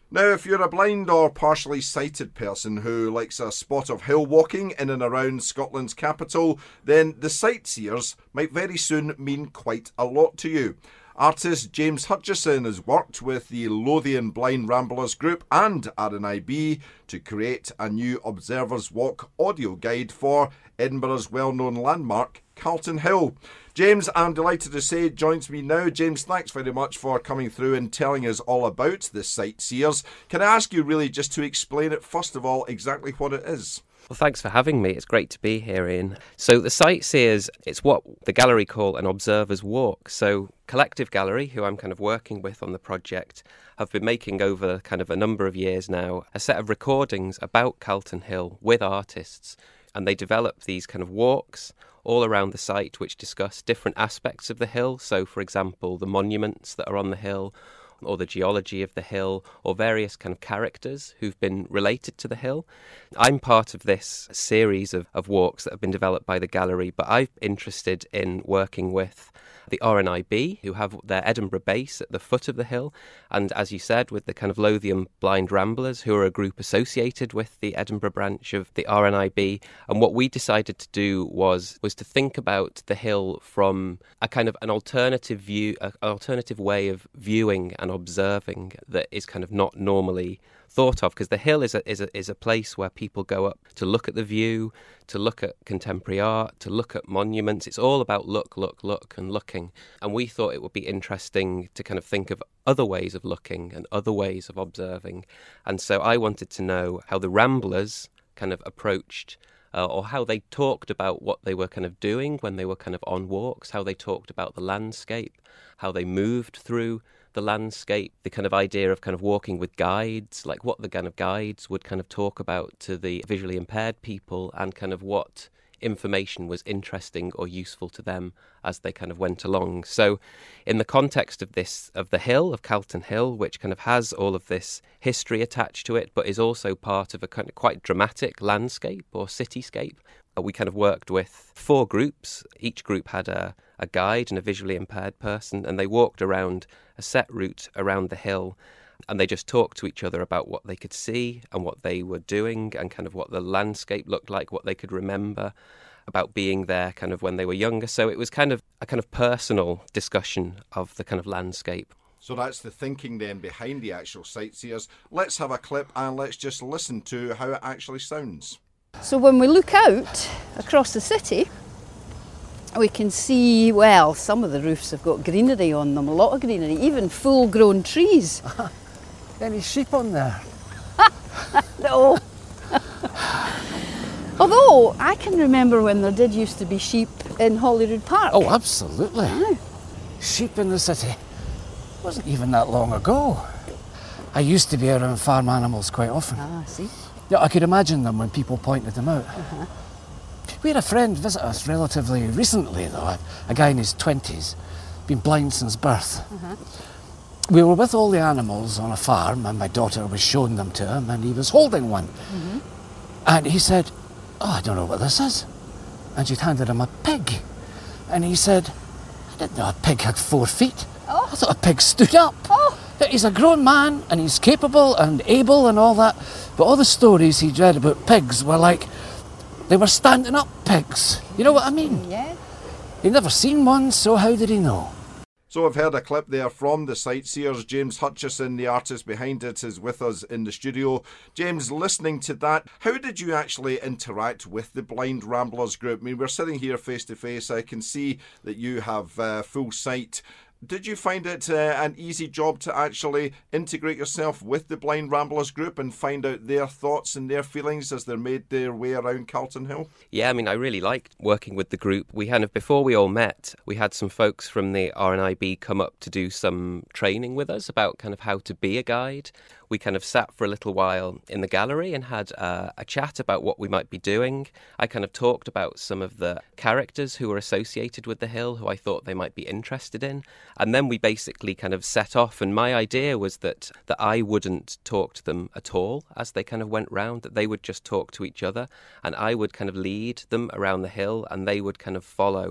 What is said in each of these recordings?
Now, if you're a blind or partially sighted person who likes a spot of hill walking in and around Scotland's capital, then the Sightseers might very soon mean quite a lot to you. Artist James Hutchison has worked with the Lothian Blind Ramblers Group and RNIB to create a new Observer's Walk audio guide for Edinburgh's well-known landmark, Calton Hill. James, I'm delighted to say, joins me now. James, thanks very much for coming through and telling us all about the Sightseers. Can I ask you really just to explain it, first of all, exactly what it is? Well, thanks for having me. It's great to be here, Ian. So the Sightseers, it's what the gallery call an observer's walk. So Collective Gallery, who I'm kind of working with on the project, have been making over kind of a number of years now a set of recordings about Calton Hill with artists. And they develop these kind of walks all around the site which discuss different aspects of the hill. So, for example, the monuments that are on the hill, or the geology of the hill, or various kind of characters who've been related to the hill. I'm part of this series of walks that have been developed by the gallery, but I'm interested in working with the RNIB, who have their Edinburgh base at the foot of the hill, and as you said, with the kind of Lothian Blind Ramblers, who are a group associated with the Edinburgh branch of the RNIB. And what we decided to do was to think about the hill from a kind of an alternative view, an alternative way of viewing and observing that is kind of not normally thought of, because the hill is a place where people go up to look at the view, to look at contemporary art, to look at monuments. It's all about look, and looking. And we thought it would be interesting to kind of think of other ways of looking and other ways of observing. And so I wanted to know how the Ramblers kind of approached or how they talked about what they were kind of doing when they were kind of on walks, how they talked about the landscape, how they moved through the landscape, the kind of idea of kind of walking with guides, like what the kind of guides would kind of talk about to the visually impaired people, and kind of what information was interesting or useful to them as they kind of went along. So in the context of this, of the hill, of Calton Hill, which kind of has all of this history attached to it, but is also part of a kind of quite dramatic landscape or cityscape, we kind of worked with 4 groups. Each group had a guide and a visually impaired person, and they walked around a set route around the hill, and they just talked to each other about what they could see and what they were doing and kind of what the landscape looked like, what they could remember about being there kind of when they were younger. So it was kind of a kind of personal discussion of the kind of landscape. So that's the thinking then behind the actual Sightseers. Let's have a clip and let's just listen to how it actually sounds. So when we look out across the city, we can see, well, some of the roofs have got greenery on them, a lot of greenery, even full-grown trees. Any sheep on there? No. Although, I can remember when there did used to be sheep in Holyrood Park. Oh, absolutely. Aye. Sheep in the city. Wasn't even that long ago. I used to be around farm animals quite often. Ah, see. Yeah, I could imagine them when people pointed them out. We had a friend visit us relatively recently, though, a guy in his 20s, been blind since birth. We were with all the animals on a farm, and my daughter was showing them to him, and he was holding one. And he said, "Oh, I don't know what this is." And she'd handed him a pig. And he said, "I didn't know a pig had 4 feet. I thought a pig stood up." He's a grown man, and he's capable and able and all that, but all the stories he'd read about pigs were like, they were standing up pigs. You know what I mean? Yeah. He'd never seen one, so how did he know? So I've heard a clip there from the Sightseers. James Hutchison, the artist behind it, is with us in the studio. James, listening to that, how did you actually interact with the Blind Ramblers group? I mean, we're sitting here face to face. I can see that you have full sight. Did you find it an easy job to actually integrate yourself with the Blind Ramblers group and find out their thoughts and their feelings as they made their way around Calton Hill? Yeah, I mean, I really liked working with the group. We kind of, before we all met, we had some folks from the RNIB come up to do some training with us about kind of how to be a guide. We kind of sat for a little while in the gallery and had a chat about what we might be doing. I kind of talked about some of the characters who were associated with the hill, who I thought they might be interested in. And then we basically kind of set off. And my idea was that I wouldn't talk to them at all as they kind of went round, that they would just talk to each other. And I would kind of lead them around the hill and they would kind of follow.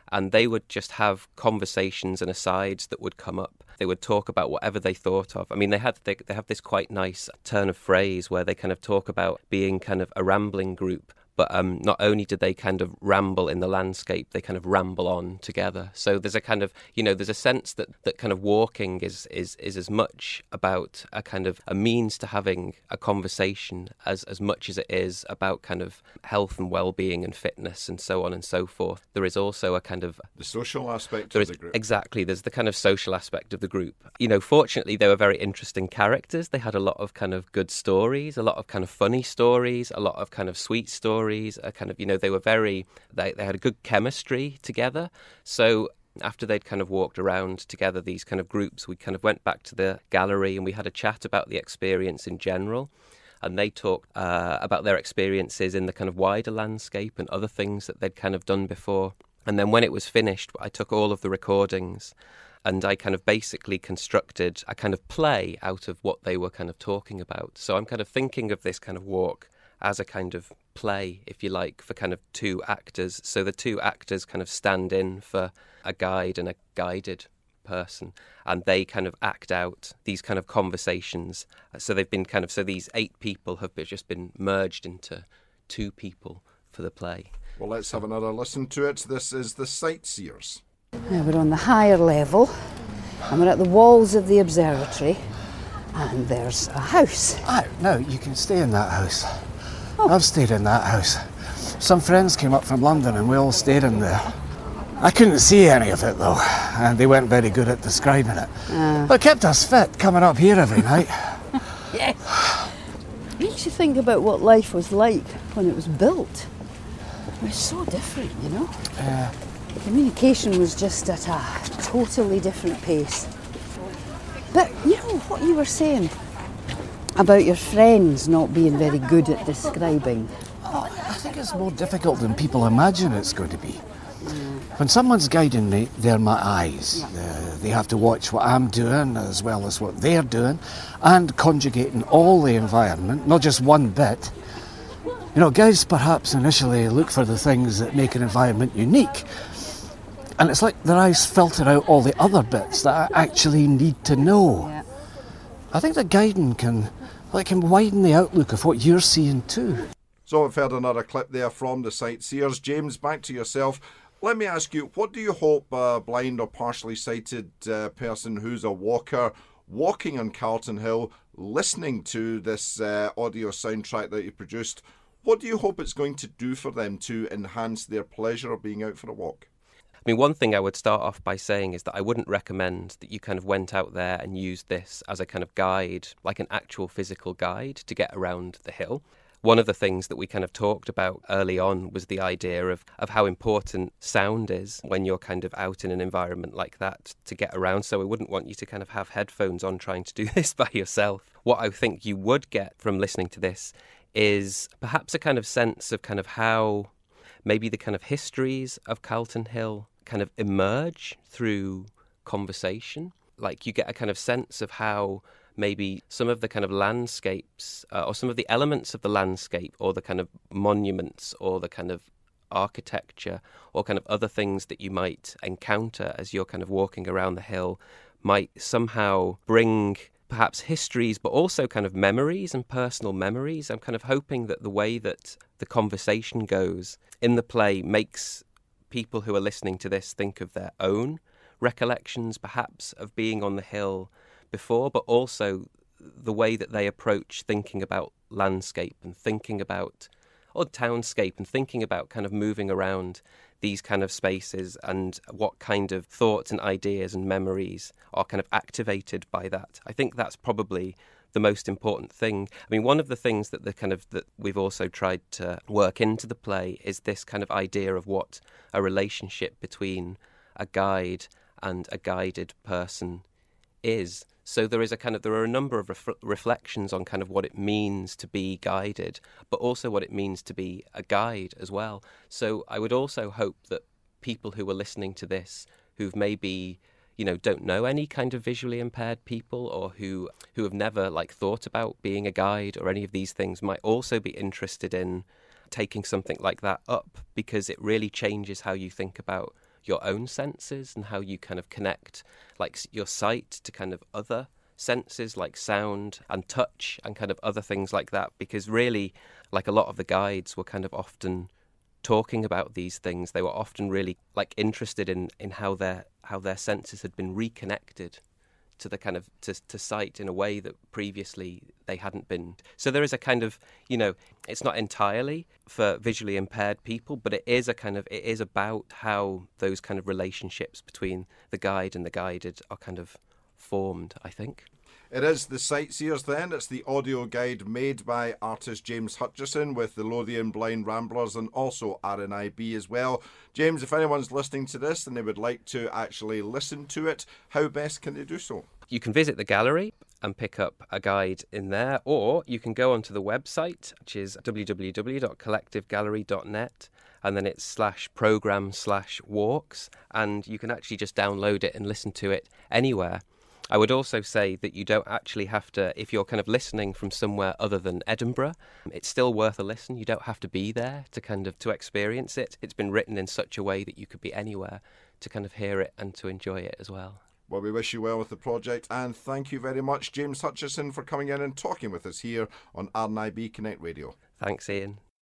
and they would just have conversations and asides that would come up. They would talk about whatever they thought of. I mean, they have this quite nice turn of phrase where they kind of talk about being kind of a rambling group. But not only did they kind of ramble in the landscape, they kind of ramble on together. So there's a kind of, there's a sense that kind of walking is as much about a kind of a means to having a conversation as much as it is about kind of health and well-being and fitness and so on and so forth. There is also a kind of... The social aspect of the group. Exactly. There's the kind of social aspect of the group. Fortunately, they were very interesting characters. They had a lot of kind of good stories, a lot of kind of funny stories, a lot of kind of sweet stories. A kind of, they were they had a good chemistry together. So after they'd kind of walked around together, these kind of groups, we kind of went back to the gallery and we had a chat about the experience in general. And they talked about their experiences in the kind of wider landscape and other things that they'd kind of done before. And then when it was finished, I took all of the recordings and I kind of basically constructed a kind of play out of what they were kind of talking about. So I'm kind of thinking of this kind of walk as a kind of play, if you like, for kind of two actors. So the two actors kind of stand in for a guide and a guided person, and they kind of act out these kind of conversations. So they've been so these 8 people have just been merged into 2 people for the play. Well, let's have another listen to it. This is The Sightseers. Now we're on the higher level, and we're at the walls of the observatory, and there's a house. No, you can stay in that house. I've stayed in that house. Some friends came up from London and we all stayed in there. I couldn't see any of it though, and they weren't very good at describing it. But it kept us fit coming up here every night. Yes. Makes you think about what life was like when it was built. It was so different, Communication was just at a totally different pace. But what you were saying about your friends not being very good at describing. I think it's more difficult than people imagine it's going to be. When someone's guiding me, they're my eyes. They have to watch what I'm doing as well as what they're doing, and conjugating all the environment, not just one bit. Guides perhaps initially look for the things that make an environment unique. And it's like their eyes filter out all the other bits that I actually need to know. Yeah. I think that guiding can widen the outlook of what you're seeing too. So I've heard another clip there from The Sightseers. James, back to yourself. Let me ask you, what do you hope a blind or partially sighted person who's a walker walking on Carlton Hill, listening to this audio soundtrack that you produced, what do you hope it's going to do for them to enhance their pleasure of being out for a walk? I mean, one thing I would start off by saying is that I wouldn't recommend that you kind of went out there and used this as a kind of guide, like an actual physical guide to get around the hill. One of the things that we kind of talked about early on was the idea of how important sound is when you're kind of out in an environment like that to get around. So I wouldn't want you to kind of have headphones on trying to do this by yourself. What I think you would get from listening to this is perhaps a kind of sense of kind of how maybe the kind of histories of Carlton Hill kind of emerge through conversation. Like you get a kind of sense of how maybe some of the kind of landscapes or some of the elements of the landscape or the kind of monuments or the kind of architecture or kind of other things that you might encounter as you're kind of walking around the hill might somehow bring perhaps histories, but also kind of memories and personal memories. I'm kind of hoping that the way that the conversation goes in the play makes people who are listening to this think of their own recollections, perhaps, of being on the hill before, but also the way that they approach thinking about landscape and thinking about, or townscape, and thinking about kind of moving around these kind of spaces and what kind of thoughts and ideas and memories are kind of activated by that. I think that's probably the most important thing. I mean, one of the things that that we've also tried to work into the play is this kind of idea of what a relationship between a guide and a guided person is. So there are a number of reflections on kind of what it means to be guided, but also what it means to be a guide as well. So I would also hope that people who are listening to this, who've maybe don't know any kind of visually impaired people, or who have never thought about being a guide or any of these things, might also be interested in taking something like that up, because it really changes how you think about your own senses and how you kind of connect like your sight to kind of other senses like sound and touch and kind of other things like that, because really like a lot of the guides were kind of often talking about these things. They were often really like interested in how their senses had been reconnected to the kind of to sight in a way that previously they hadn't been. So there is a kind of, it's not entirely for visually impaired people, but it is about how those kind of relationships between the guide and the guided are kind of formed, I think. It is The Sightseers then. It's the audio guide made by artist James Hutchison with the Lothian Blind Ramblers and also RNIB as well. James, if anyone's listening to this and they would like to actually listen to it, how best can they do so? You can visit the gallery and pick up a guide in there, or you can go onto the website, which is www.collectivegallery.net, and then it's /program/walks, and you can actually just download it and listen to it anywhere. I would also say that you don't actually have to, if you're kind of listening from somewhere other than Edinburgh, it's still worth a listen. You don't have to be there to experience it. It's been written in such a way that you could be anywhere to kind of hear it and to enjoy it as well. Well, we wish you well with the project, and thank you very much, James Hutchison, for coming in and talking with us here on RNIB Connect Radio. Thanks, Ian.